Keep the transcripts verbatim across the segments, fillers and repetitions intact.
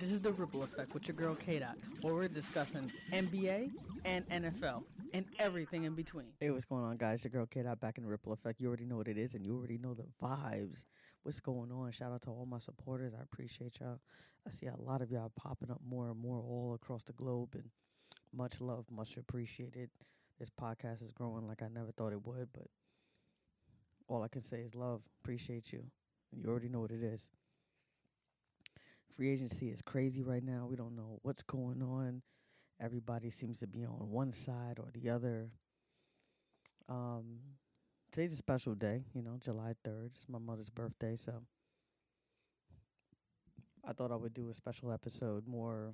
This is the Ripple Effect with your girl K Dot, where we're discussing N B A and N F L and everything in between. Hey, what's going on, guys? Your girl K Dot back in the Ripple Effect. You already know what it is, and you already know the vibes. What's going on? Shout out to all my supporters. I appreciate y'all. I see a lot of y'all popping up more and more all across the globe, and much love, much appreciated. This podcast is growing like I never thought it would, but all I can say is love. Appreciate you. You already know what it is. Free agency is crazy right now. We don't know what's going on. Everybody seems to be on one side or the other. Um, today's a special day, you know, July third. It's my mother's birthday, so I thought I would do a special episode more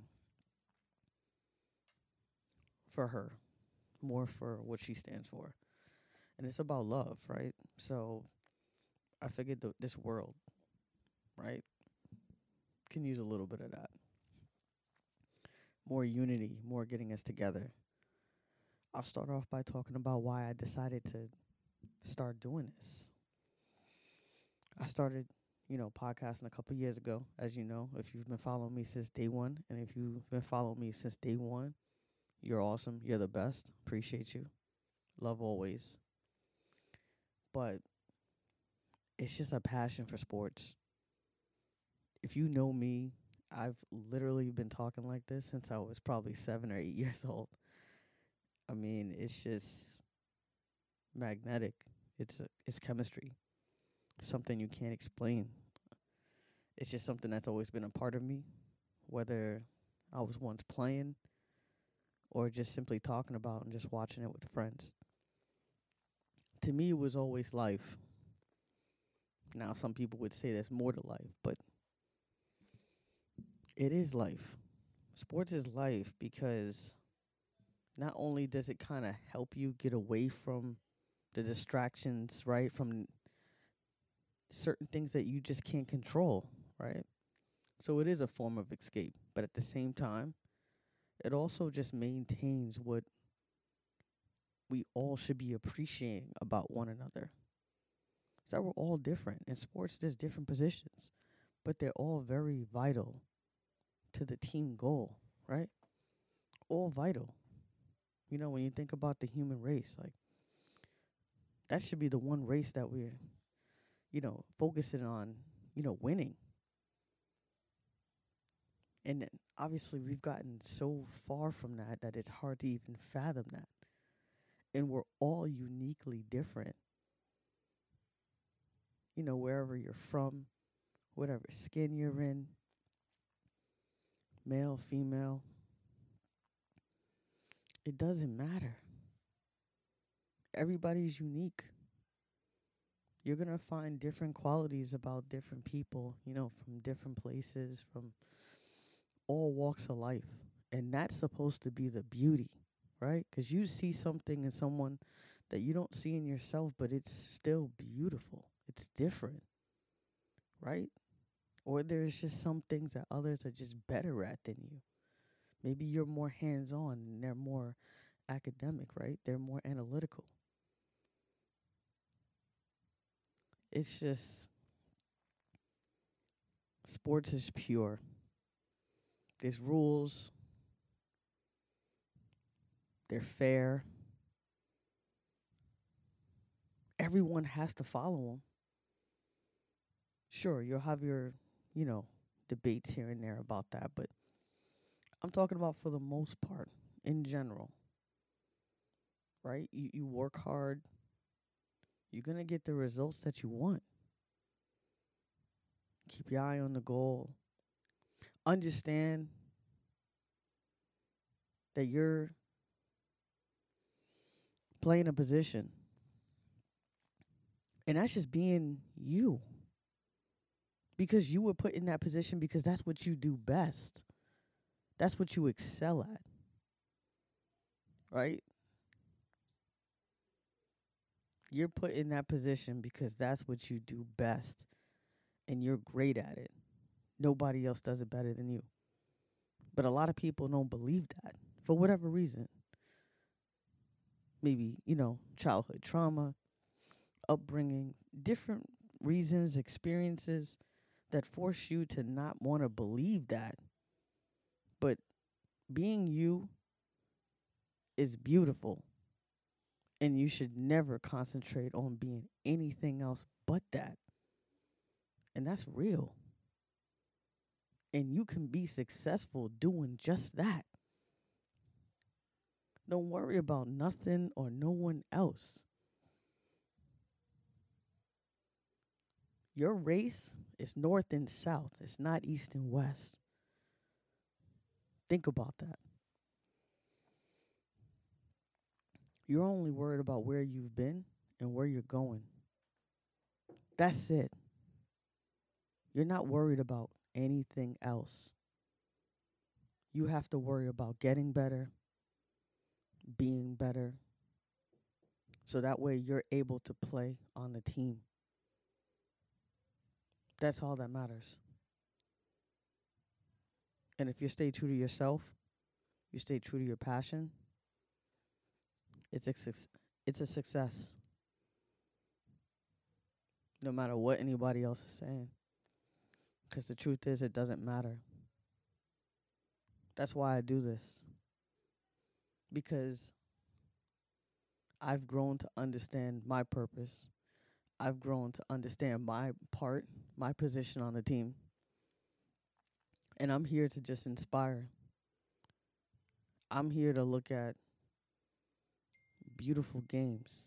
for her, more for what she stands for. And it's about love, right? So I figured th- this world, right, can use a little bit of that. More unity, more getting us together. I'll start off by talking about why I decided to start doing this. I started, you know, podcasting a couple years ago, as you know, if you've been following me since day one. And if you've been following me since day one, you're awesome. You're the best. Appreciate you. Love always. But it's just a passion for sports. If you know me, I've literally been talking like this since I was probably seven or eight years old. I mean, it's just magnetic. It's a, it's chemistry. Something you can't explain. It's just something that's always been a part of me, whether I was once playing or just simply talking about and just watching it with friends. To me, it was always life. Now, some people would say there's more to life, but it is life. Sports is life because not only does it kind of help you get away from the distractions, right, from certain things that you just can't control, right? So it is a form of escape, but at the same time, it also just maintains what we all should be appreciating about one another. So we're all different. In sports, there's different positions, but they're all very vital to the team goal, right? All vital. You know, when you think about the human race, like, that should be the one race that we're, you know, focusing on, you know, winning. And then obviously we've gotten so far from that that it's hard to even fathom that. And we're all uniquely different. You know, wherever you're from, whatever skin you're in, male, female, it doesn't matter. Everybody's unique. You're going to find different qualities about different people, you know, from different places, from all walks of life. And that's supposed to be the beauty, right? Because you see something in someone that you don't see in yourself, but it's still beautiful. It's different, right? Or there's just some things that others are just better at than you. Maybe you're more hands-on and they're more academic, right? They're more analytical. It's just, sports is pure. There's rules. They're fair. Everyone has to follow them. Sure, you'll have your, you know, debates here and there about that, but I'm talking about for the most part, in general, right? You, you work hard, you're going to get the results that you want. Keep your eye on the goal. Understand that you're playing a position. And that's just being you. Because you were put in that position because that's what you do best. That's what you excel at. Right? You're put in that position because that's what you do best. And you're great at it. Nobody else does it better than you. But a lot of people don't believe that for whatever reason. Maybe, you know, childhood trauma, upbringing, different reasons, experiences that force you to not want to believe that. But being you is beautiful. And you should never concentrate on being anything else but that. And that's real. And you can be successful doing just that. Don't worry about nothing or no one else. Your race is north and south. It's not east and west. Think about that. You're only worried about where you've been and where you're going. That's it. You're not worried about anything else. You have to worry about getting better, being better, so that way you're able to play on the team. That's all that matters. And if you stay true to yourself, you stay true to your passion, it's a, suc- it's a success. No matter what anybody else is saying. Because the truth is, it doesn't matter. That's why I do this. Because I've grown to understand my purpose. I've grown to understand my part, my position on the team. And I'm here to just inspire. I'm here to look at beautiful games.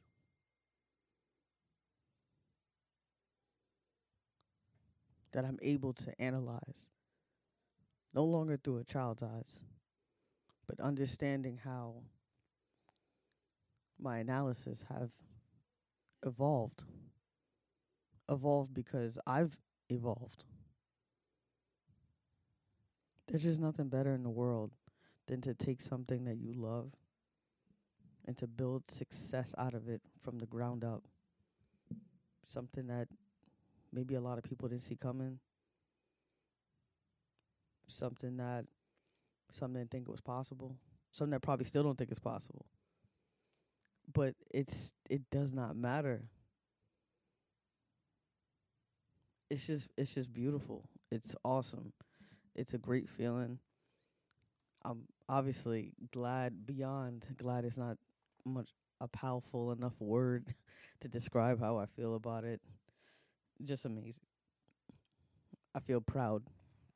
That I'm able to analyze. No longer through a child's eyes, but understanding how my analysis have evolved. Evolved because I've evolved. There's just nothing better in the world than to take something that you love and to build success out of it from the ground up. Something that maybe a lot of people didn't see coming. Something that some didn't think it was possible. Something that probably still don't think it's possible. But it's it does not matter. It's just it's just beautiful. It's awesome. It's a great feeling. I'm obviously glad, beyond glad is not much a powerful enough word to describe how I feel about it. Just amazing. I feel proud.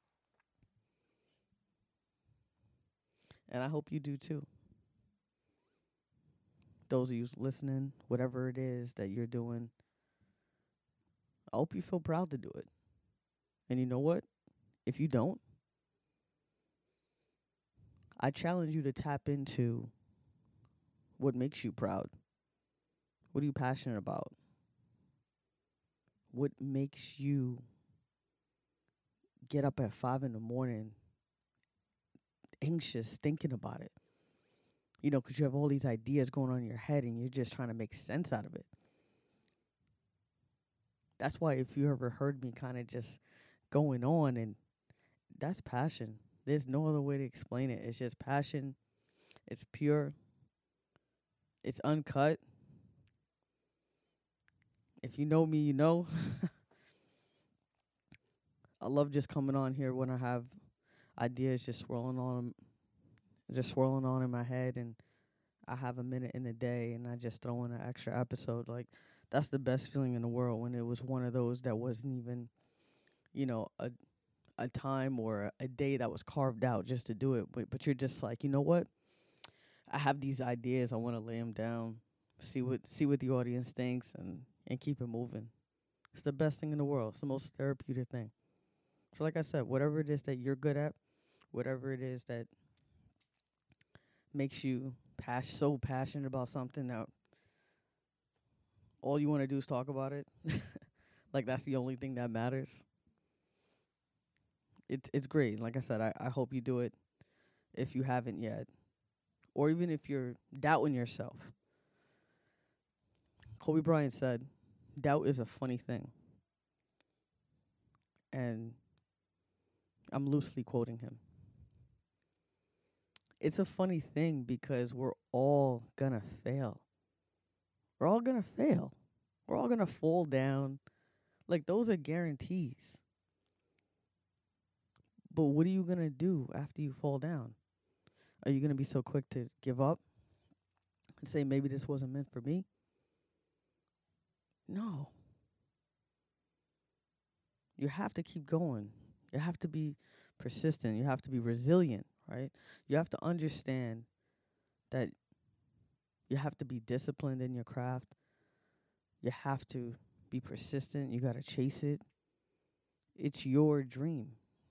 And I hope you do too. Those of you listening, whatever it is that you're doing, I hope you feel proud to do it. And you know what? If you don't, I challenge you to tap into what makes you proud. What are you passionate about? What makes you get up at five in the morning anxious thinking about it? You know, because you have all these ideas going on in your head and you're just trying to make sense out of it. That's why if you ever heard me kind of just going on, and that's passion. There's no other way to explain it. It's just passion. It's pure. It's uncut. If you know me, you know. I love just coming on here when I have ideas just swirling on, just swirling on in my head, and I have a minute in the day, and I just throw in an extra episode. Like, that's the best feeling in the world, when it was one of those that wasn't even, you know, a a time or a, a day that was carved out just to do it. But, but you're just like, you know what? I have these ideas. I want to lay them down, see what see what the audience thinks, and, and keep it moving. It's the best thing in the world. It's the most therapeutic thing. So like I said, whatever it is that you're good at, whatever it is that makes you pas- so passionate about something that all you want to do is talk about it, like that's the only thing that matters. It's it's great. Like I said, I, I hope you do it if you haven't yet. Or even if you're doubting yourself. Kobe Bryant said, doubt is a funny thing. And I'm loosely quoting him. It's a funny thing because we're all gonna fail. We're all gonna fail. We're all gonna fall down. Like, those are guarantees. But what are you going to do after you fall down? Are you going to be so quick to give up and say, maybe this wasn't meant for me? No. You have to keep going. You have to be persistent. You have to be resilient, right? You have to understand that you have to be disciplined in your craft. You have to be persistent. You got to chase it. It's your dream.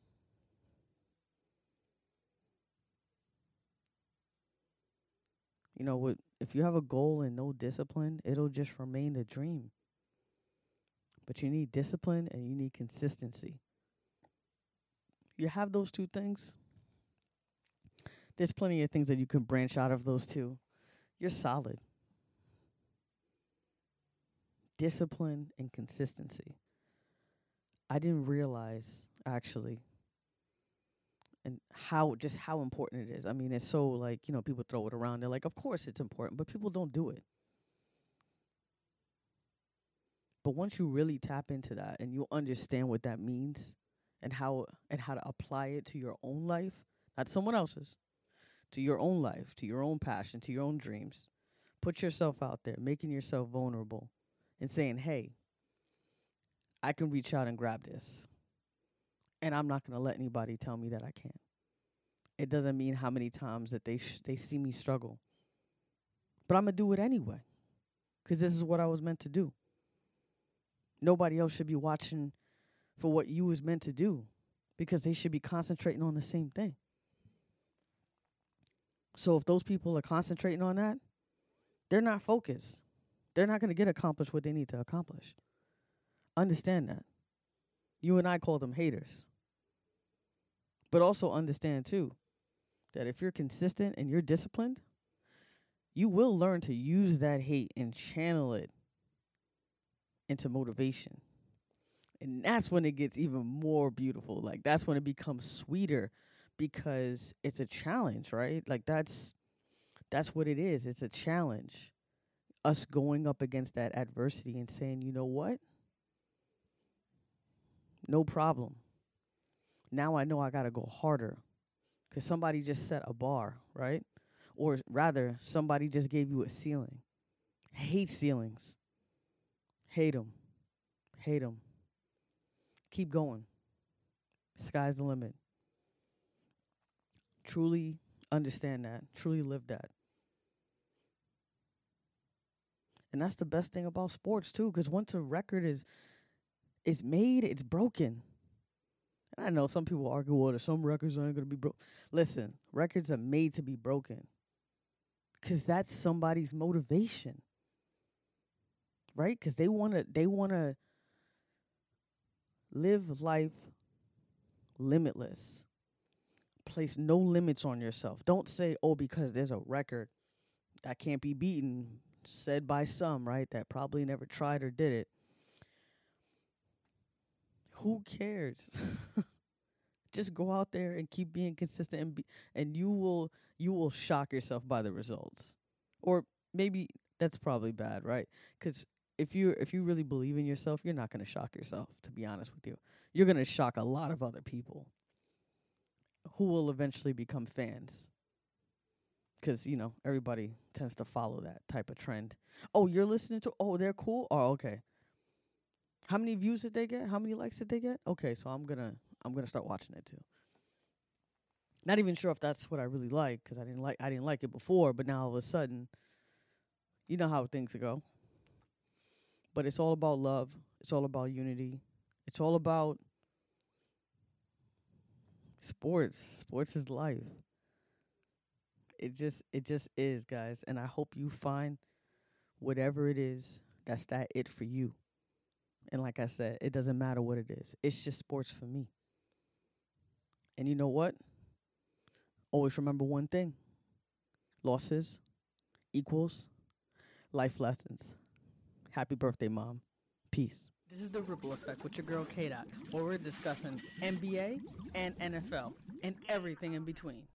You know what? If you have a goal and no discipline, it'll just remain a dream. But you need discipline and you need consistency. You have those two things. There's plenty of things that you can branch out of those two. You're solid. Discipline and consistency. I didn't realize, actually, and how, just how important it is. I mean, it's so, like, you know, people throw it around. They're like, of course it's important, but people don't do it. But once you really tap into that and you understand what that means and how and how to apply it to your own life, not someone else's, to your own life, to your own passion, to your own dreams, put yourself out there, making yourself vulnerable and saying, hey, I can reach out and grab this. And I'm not going to let anybody tell me that I can't. It doesn't mean how many times that they sh- they see me struggle. But I'm going to do it anyway because this is what I was meant to do. Nobody else should be watching for what you was meant to do because they should be concentrating on the same thing. So if those people are concentrating on that, they're not focused. They're not going to get accomplished what they need to accomplish. Understand that. You and I call them haters. But also understand, too, that if you're consistent and you're disciplined, you will learn to use that hate and channel it into motivation. And that's when it gets even more beautiful. Like, that's when it becomes sweeter because it's a challenge, right? Like, that's that's what it is. It's a challenge. Us going up against that adversity and saying, you know what? No problem. Now I know I got to go harder because somebody just set a bar, right? Or rather, somebody just gave you a ceiling. Hate ceilings. Hate them. Hate them. Keep going. Sky's the limit. Truly understand that. Truly live that. And that's the best thing about sports, too, because once a record is is made, it's broken. And I know some people argue, well, some records aren't going to be broken. Listen, records are made to be broken because that's somebody's motivation. Right? Because they want to they want to live life limitless. Place no limits on yourself. Don't say, oh, because there's a record that can't be beaten, said by some, right, that probably never tried or did it. Who cares? Just go out there and keep being consistent, and be, and you will you will shock yourself by the results. Or maybe that's probably bad, right? Because if you if you really believe in yourself, you're not going to shock yourself, to be honest with you. You're going to shock a lot of other people who will eventually become fans. Because, you know, everybody tends to follow that type of trend. Oh, you're listening to, oh, they're cool? Oh, okay. How many views did they get? How many likes did they get? Okay, so I'm going to I'm going to start watching it too. Not even sure if that's what I really like, because I didn't like I didn't like it before, but now all of a sudden, you know how things go. But it's all about love. It's all about unity. It's all about sports. Sports is life. It just it just is, guys. And I hope you find whatever it is that's that it for you. And like I said, it doesn't matter what it is. It's just sports for me. And you know what? Always remember one thing. Losses equals life lessons. Happy birthday, Mom. Peace. This is The Ripple Effect with your girl K-Dot, where we're discussing N B A and N F L and everything in between.